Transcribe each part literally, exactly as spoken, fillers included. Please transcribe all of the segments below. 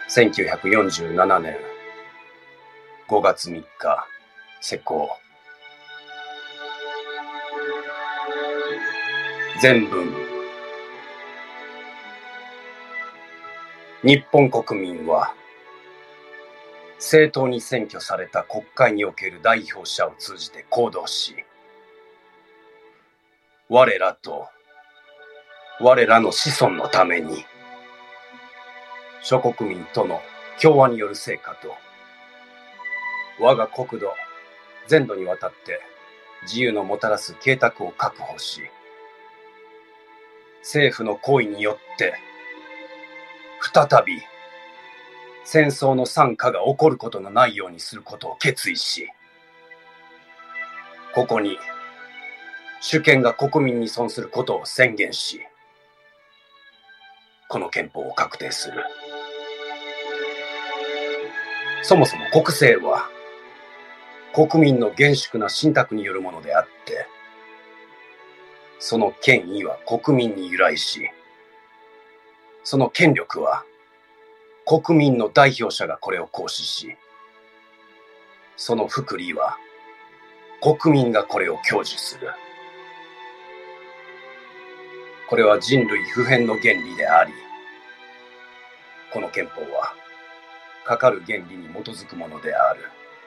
せんきゅうひゃくよんじゅうななねんごがつみっか、施行。全文。日本国民は正当に選挙された国会における代表者を通じて行動し、我らと我らの子孫のために諸国民との協和による成果と我が国土全土にわたって自由のもたらす計画を確保し、政府の行為によって再び戦争の惨禍が起こることのないようにすることを決意し、ここに主権が国民に存することを宣言し、この憲法を確定する。そもそも国政は国民の厳粛な信託によるものであって、その権威は国民に由来し、その権力は国民の代表者がこれを行使し、その福利は国民がこれを享受する。これは人類普遍の原理であり、この憲法はかかる原理に基づくものである。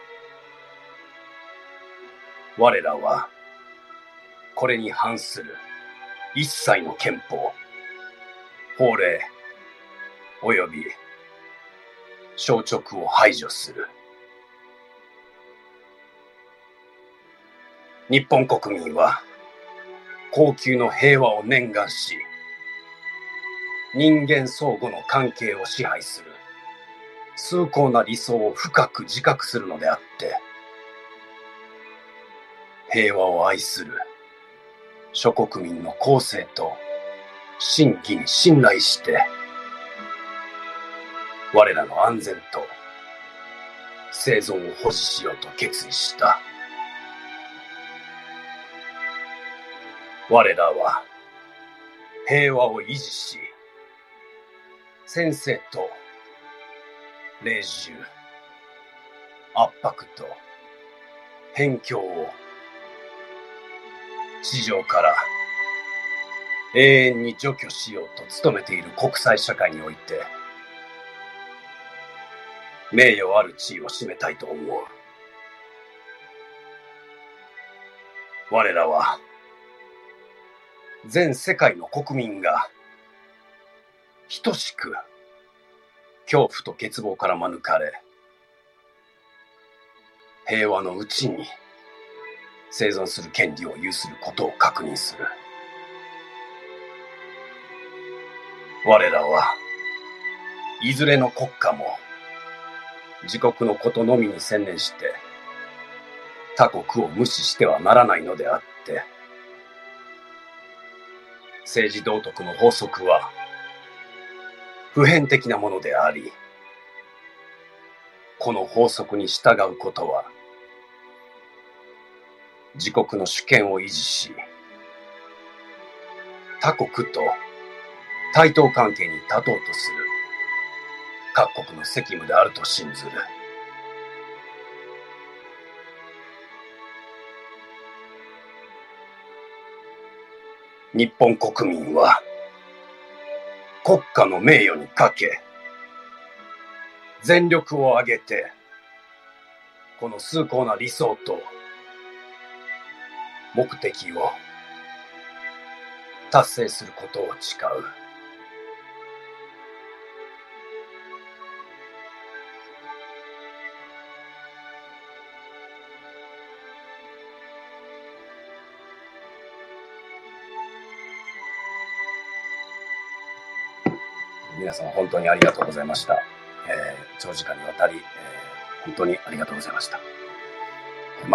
我らはこれに反する一切の憲法、法令および消直を排除する。日本国民は恒久の平和を念願し、人間相互の関係を支配する崇高な理想を深く自覚するのであって、平和を愛する諸国民の公正と真偽に信頼して、我らの安全と生存を保持しようと決意した。我らは平和を維持し、専制と隷従、圧迫と辺境を地上から永遠に除去しようと努めている国際社会において、名誉ある地位を占めたいと思う。我らは全世界の国民が等しく恐怖と欠乏から免れ、平和のうちに生存する権利を有することを確認する。我らはいずれの国家も自国のことのみに専念して他国を無視してはならないのであって、政治道徳の法則は普遍的なものであり、この法則に従うことは自国の主権を維持し、他国と対等関係に立とうとする各国の責務であると信ずる。日本国民は国家の名誉にかけ、全力を挙げてこの崇高な理想と目的を達成することを誓う。皆さん本当にありがとうございました。えー、長時間にわたり、えー、本当にありがとうございました。